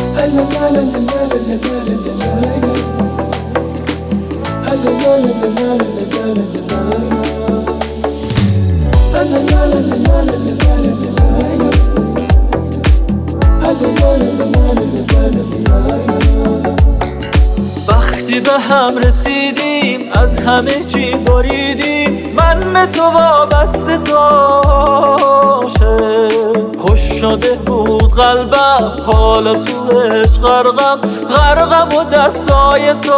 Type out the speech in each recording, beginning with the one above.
وقتی به هم رسیدیم از همه چی بریدیم، من به تو وابسته تو عاشق. خوش شده بود قلبم حالا تو عشق غرقم و دستای تو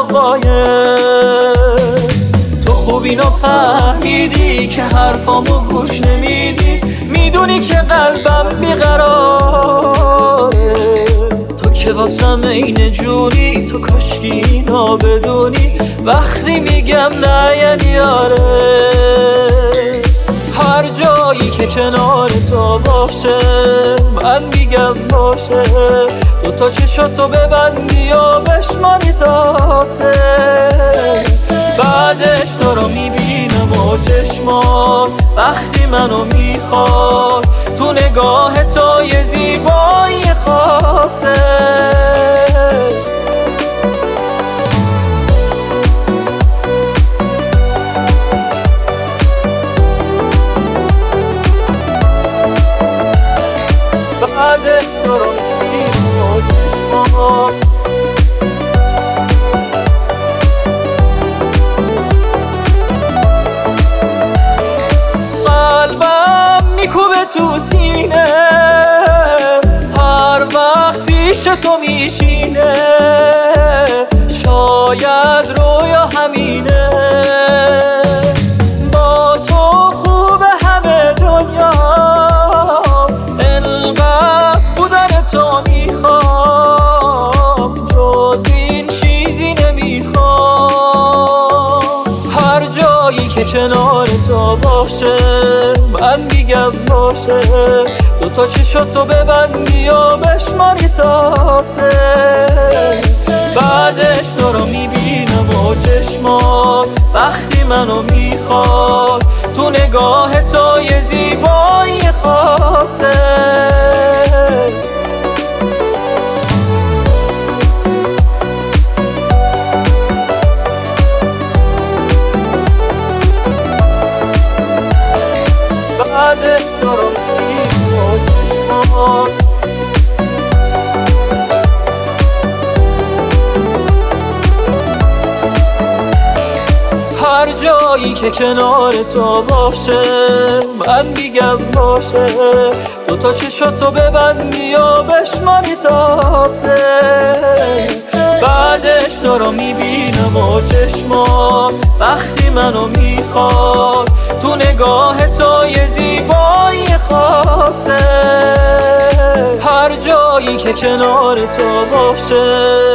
قایم. تو خوب اینو فهمیدی که حرفامو گوش نمیدی، میدونی که قلبم بیقراره. تو که واسم اینه جونی، تو کاشکی اینا بدونی وقتی میگم نه یعنی آره. هر جایی که کنار تو باشه من میگم باشه، دوتا چشاتو ببندی و بشمانی تا سه. بعدش تو رو میبینم و چشمات وقتی منو میخواد، تو نگاه تو یه زیبایی خاصه. بعدش تو رو میبینم و چشمات میکوبه تو سینه، هر وقت پیش تو میشینه. شاید رویا همینه، با تو خوبه همه دنیا. انقدر بودن تو میخوام، جز این چیزی نمیخوام. هر جایی که کنار تو باشه من میگم باشه، دوتا چشاتو ببندی و بشماری تا سه. بعدش تو رو میبینم و چشمات وقتی منو میخواد، تو نگاه تو یه زیبایی خاصه. بعدش تو رو میبینم و چشمات هر جایی که کنار تو باشه من میگم باشه، دوتا چشاتو ببندی و بشماری تا سه. بعدش تو رو میبینم و چشمات وقتی منو میخواد، تو نگاه تو یه زیبایی خاصه. هر جایی که کنار تو باشه